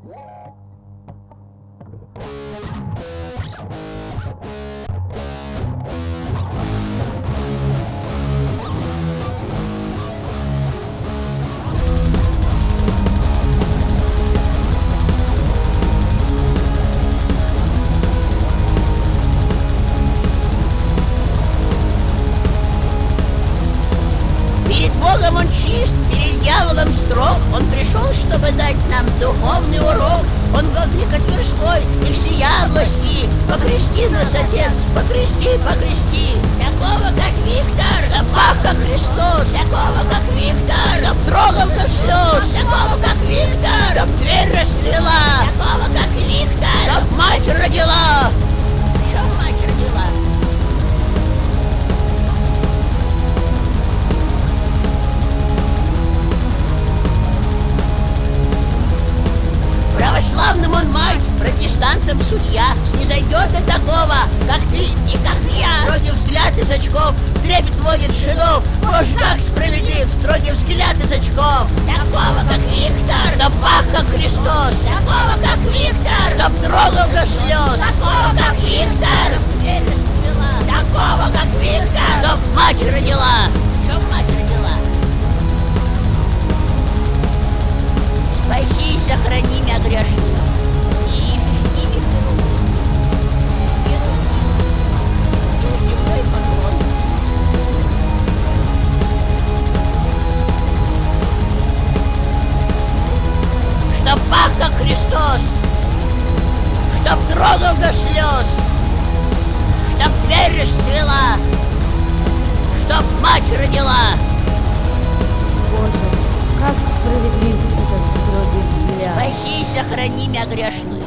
Перед Богом он чист, перед дьяволом строг. Он пришел, чтобы дать нам духовный урок. Он владыка Тверской и всея власти. Покрести нас, Отец, покрести, покрести. Такого, как Виктор, чтоб пах, как Христос. Такого, как Виктор, чтоб трогал до слез. Такого, как Виктор, чтоб дверь расцвела. Такого, как Виктор, чтоб мать родила. Что мать родила? Православным он мать, протестантам судья. Снизойдет до такого, как ты и как я. Строгий взгляд из очков трепет водит шагов. Боже, как справедлив, строгий взгляд из очков. Такого, как Виктор, чтоб пах, как Христос. Такого, как Виктор, чтоб трогал до слез. Такого, как Виктор, дверь расцвела. Такого, как Виктор, чтоб мать родила. Чтоб мать родила. Спаси и сохрани меня грешную. И ишь ними и земной поклон. Чтоб пах, как Христос, чтоб трогал до слез, чтоб дверь расцвела, чтоб мать родила. Боже, как справедлив этот строгий взгляд. Спаси и сохрани меня грешную.